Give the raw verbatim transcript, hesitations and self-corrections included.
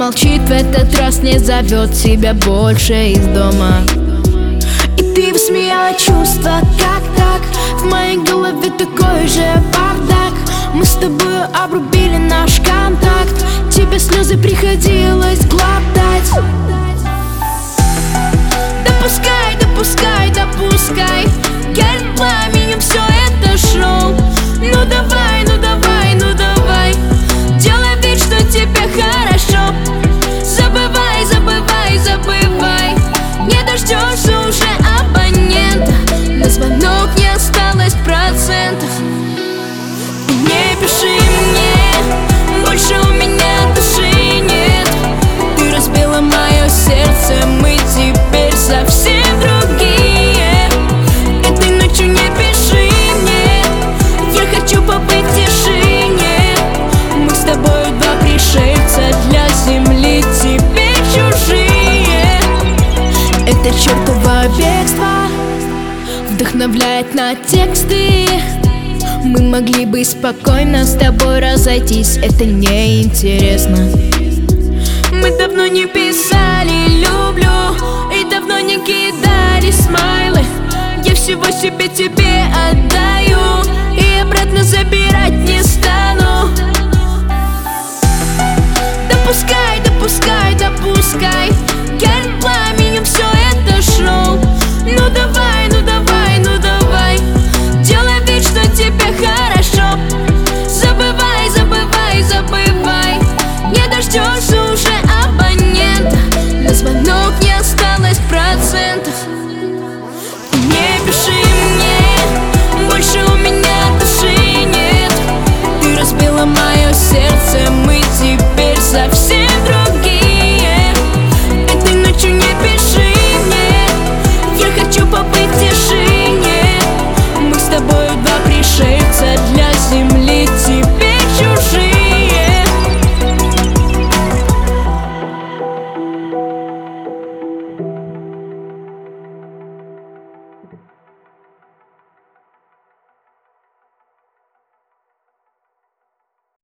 молчит в этот раз, не зовет тебя больше из дома. И ты высмеяла чувства, как так? В моей голове такой же бардак. Мы с тобой обрубили наш контакт, тебе слезы приходилось глотать. Допускай, допускай, допускай, горит пламенем все это шоу. Ну давай, ну давай, ну давай, делай вид, что тебе хорошо. Забывай, забывай, забывай, не дождешься уже абонента. На звонок не осталось процентов. Не пиши мне, больше у меня души нет. Ты разбила мое сердце, мы теперь совсем другие. Этой ночью не пиши мне, я хочу побыть в тишине. Мы с тобой два пришельца, для земли теперь чужие. Это чертово бегство вдохновляет на тексты. Мы могли бы спокойно с тобой разойтись, это неинтересно. Мы давно не писали «люблю» и давно не кидали смайлы. Я всего себе тебе отдаю и обратно забирать не стану. Допускай, допускай, допускай, горит пламенем все это шоу. Ну давай, ну давай, ну давай, делай вид, что тебе хорошо. Забывай, забывай, забывай, не дождешься уже абонента. На звонок не осталось процентов.